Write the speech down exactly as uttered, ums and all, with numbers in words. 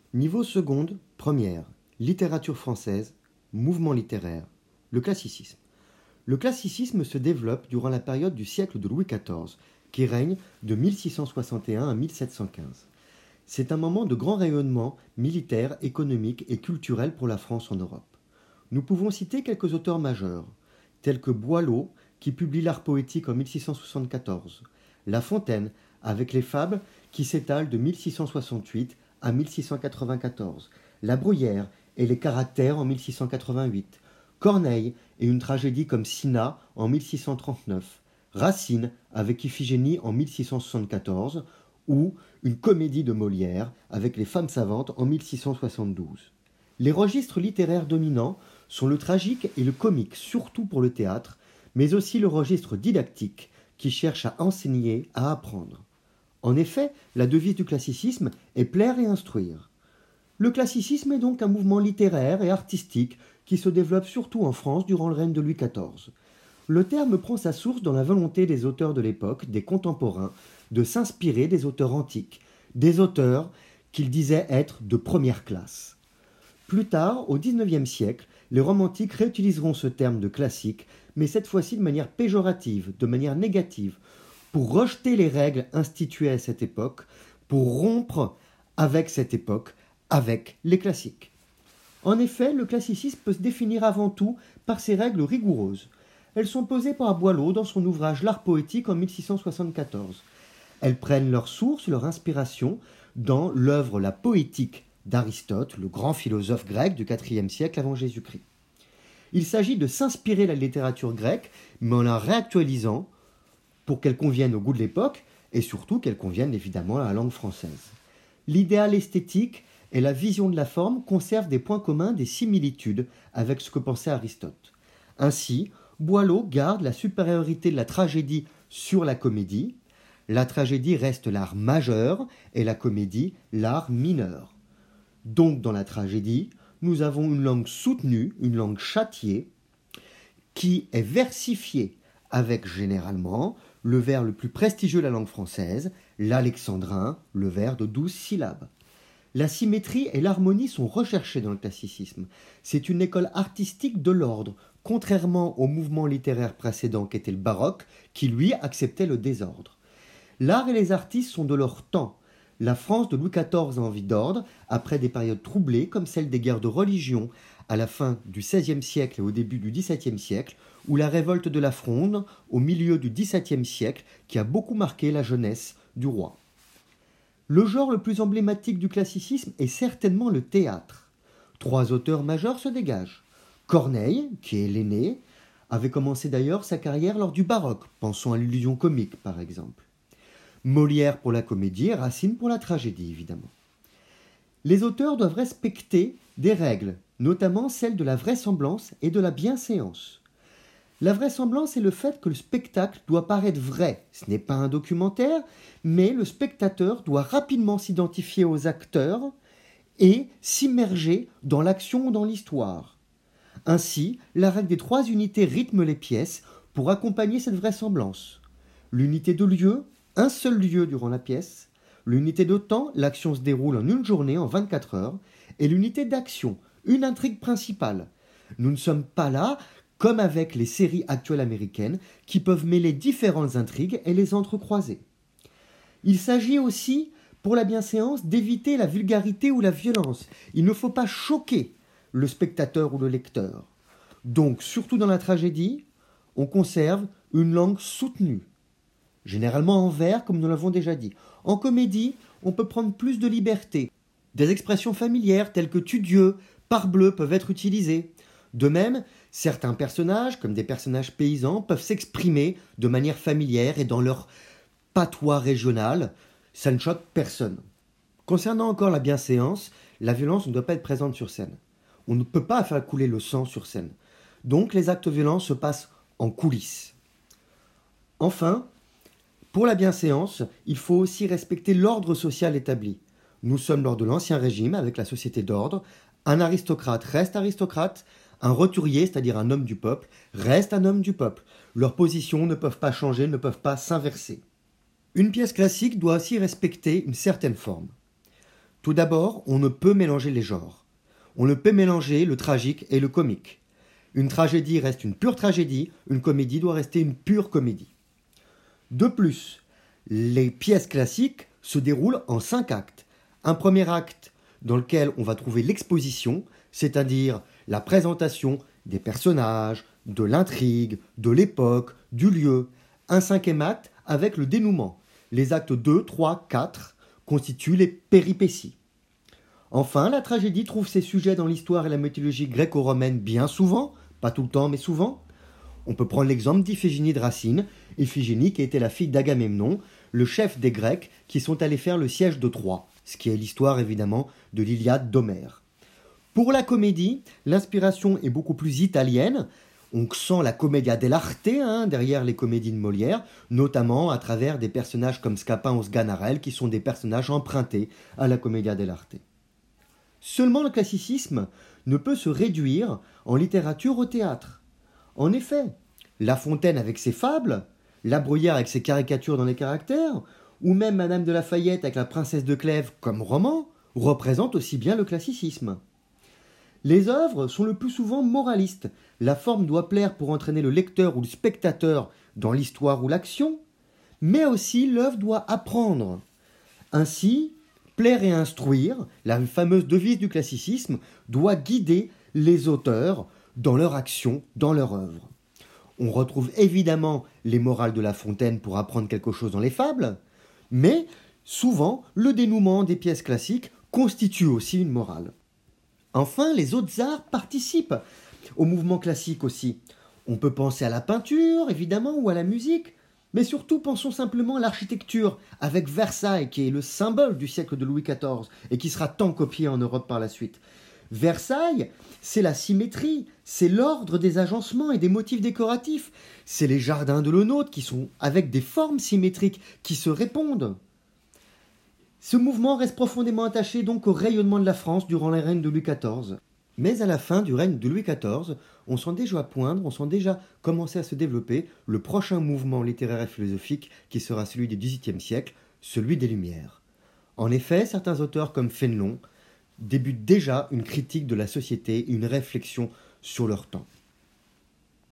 Niveau seconde, première, littérature française, mouvement littéraire, le classicisme. Le classicisme se développe durant la période du siècle de Louis quatorze, qui règne de mille six cent soixante et un à mille sept cent quinze. C'est un moment de grand rayonnement militaire, économique et culturel pour la France en Europe. Nous pouvons citer quelques auteurs majeurs, tels que Boileau, qui publie l'art poétique en mille six cent soixante-quatorze, La Fontaine, avec les fables qui s'étalent de mille six cent soixante-huit à mille six cent quatre-vingt-quatorze, La Bruyère et les caractères en mille six cent quatre-vingt-huit, Corneille et une tragédie comme Cinna en mille six cent trente-neuf, Racine avec Iphigénie en mille six cent soixante-quatorze, ou une comédie de Molière avec les femmes savantes en mille six cent soixante-douze. Les registres littéraires dominants sont le tragique et le comique, surtout pour le théâtre, mais aussi le registre didactique qui cherche à enseigner, à apprendre. En effet, la devise du classicisme est plaire et instruire. Le classicisme est donc un mouvement littéraire et artistique qui se développe surtout en France durant le règne de Louis quatorze. Le terme prend sa source dans la volonté des auteurs de l'époque, des contemporains, de s'inspirer des auteurs antiques, des auteurs qu'ils disaient être de première classe. Plus tard, au dix-neuvième siècle, les romantiques réutiliseront ce terme de classique, mais cette fois-ci de manière péjorative, de manière négative, pour rejeter les règles instituées à cette époque, pour rompre avec cette époque, avec les classiques. En effet, le classicisme peut se définir avant tout par ses règles rigoureuses. Elles sont posées par Boileau dans son ouvrage L'art poétique en mille six cent soixante-quatorze. Elles prennent leur source, leur inspiration dans l'œuvre La Poétique d'Aristote, le grand philosophe grec du quatrième siècle avant Jésus-Christ. Il s'agit de s'inspirer de la littérature grecque, mais en la réactualisant pour qu'elle convienne au goût de l'époque et surtout qu'elle convienne évidemment à la langue française. L'idéal esthétique et la vision de la forme conservent des points communs, des similitudes avec ce que pensait Aristote. Ainsi, Boileau garde la supériorité de la tragédie sur la comédie. La tragédie reste l'art majeur et la comédie l'art mineur. Donc dans la tragédie, nous avons une langue soutenue, une langue châtiée, qui est versifiée avec généralement le vers le plus prestigieux de la langue française, l'alexandrin, le vers de douze syllabes. La symétrie et l'harmonie sont recherchées dans le classicisme. C'est une école artistique de l'ordre, contrairement au mouvement littéraire précédent qu'était le baroque, qui lui acceptait le désordre. L'art et les artistes sont de leur temps. La France de Louis quatorze a envie d'ordre, après des périodes troublées comme celle des guerres de religion à la fin du seizième siècle et au début du dix-septième siècle, ou la révolte de la Fronde au milieu du dix-septième siècle qui a beaucoup marqué la jeunesse du roi. Le genre le plus emblématique du classicisme est certainement le théâtre. Trois auteurs majeurs se dégagent. Corneille, qui est l'aîné, avait commencé d'ailleurs sa carrière lors du baroque, pensons à l'illusion comique par exemple. Molière pour la comédie et Racine pour la tragédie, évidemment. Les auteurs doivent respecter des règles, notamment celles de la vraisemblance et de la bienséance. La vraisemblance est le fait que le spectacle doit paraître vrai. Ce n'est pas un documentaire, mais le spectateur doit rapidement s'identifier aux acteurs et s'immerger dans l'action ou dans l'histoire. Ainsi, la règle des trois unités rythme les pièces pour accompagner cette vraisemblance. L'unité de lieu, un seul lieu durant la pièce, l'unité de temps, l'action se déroule en une journée, en vingt-quatre heures, et l'unité d'action, une intrigue principale. Nous ne sommes pas là, comme avec les séries actuelles américaines, qui peuvent mêler différentes intrigues et les entrecroiser. Il s'agit aussi, pour la bienséance, d'éviter la vulgarité ou la violence. Il ne faut pas choquer le spectateur ou le lecteur. Donc, surtout dans la tragédie, on conserve une langue soutenue. Généralement en vers, comme nous l'avons déjà dit. En comédie, on peut prendre plus de liberté. Des expressions familières telles que tudieu, parbleu peuvent être utilisées. De même, certains personnages, comme des personnages paysans, peuvent s'exprimer de manière familière et dans leur patois régional. Ça ne choque personne. Concernant encore la bienséance, la violence ne doit pas être présente sur scène. On ne peut pas faire couler le sang sur scène. Donc les actes violents se passent en coulisses. Enfin, pour la bienséance, il faut aussi respecter l'ordre social établi. Nous sommes lors de l'Ancien Régime, avec la société d'ordre. Un aristocrate reste aristocrate, un roturier, c'est-à-dire un homme du peuple, reste un homme du peuple. Leurs positions ne peuvent pas changer, ne peuvent pas s'inverser. Une pièce classique doit aussi respecter une certaine forme. Tout d'abord, on ne peut mélanger les genres. On ne peut mélanger le tragique et le comique. Une tragédie reste une pure tragédie, une comédie doit rester une pure comédie. De plus, les pièces classiques se déroulent en cinq actes. Un premier acte dans lequel on va trouver l'exposition, c'est-à-dire la présentation des personnages, de l'intrigue, de l'époque, du lieu. Un cinquième acte avec le dénouement. Les actes deux, trois, quatre constituent les péripéties. Enfin, la tragédie trouve ses sujets dans l'histoire et la mythologie gréco-romaine bien souvent, pas tout le temps mais souvent. On peut prendre l'exemple d'Iphigénie de Racine, Iphigénie qui était la fille d'Agamemnon, le chef des Grecs qui sont allés faire le siège de Troie, ce qui est l'histoire évidemment de l'Iliade d'Homère. Pour la comédie, l'inspiration est beaucoup plus italienne. On sent la commedia dell'arte hein, derrière les comédies de Molière, notamment à travers des personnages comme Scapin ou Sganarelle qui sont des personnages empruntés à la commedia dell'arte. Seulement le classicisme ne peut se réduire en littérature au théâtre. En effet, La Fontaine avec ses fables, La Bruyère avec ses caricatures dans les caractères, ou même Madame de Lafayette avec La Princesse de Clèves comme roman, représentent aussi bien le classicisme. Les œuvres sont le plus souvent moralistes. La forme doit plaire pour entraîner le lecteur ou le spectateur dans l'histoire ou l'action, mais aussi l'œuvre doit apprendre. Ainsi, plaire et instruire, la fameuse devise du classicisme, doit guider les auteurs dans leur action, dans leur œuvre. On retrouve évidemment les morales de La Fontaine pour apprendre quelque chose dans les fables, mais souvent le dénouement des pièces classiques constitue aussi une morale. Enfin, les autres arts participent au mouvement classique aussi. On peut penser à la peinture, évidemment, ou à la musique, mais surtout pensons simplement à l'architecture, avec Versailles, qui est le symbole du siècle de Louis quatorze, et qui sera tant copié en Europe par la suite. Versailles, c'est la symétrie, c'est l'ordre des agencements et des motifs décoratifs, c'est les jardins de Lenôtre qui sont avec des formes symétriques qui se répondent. Ce mouvement reste profondément attaché donc au rayonnement de la France durant le règne de Louis quatorze. Mais à la fin du règne de Louis quatorze, on sent déjà poindre, on sent déjà commencer à se développer le prochain mouvement littéraire et philosophique qui sera celui du dix-huitième siècle, celui des Lumières. En effet, certains auteurs comme Fénelon débutent déjà une critique de la société, une réflexion sur leur temps.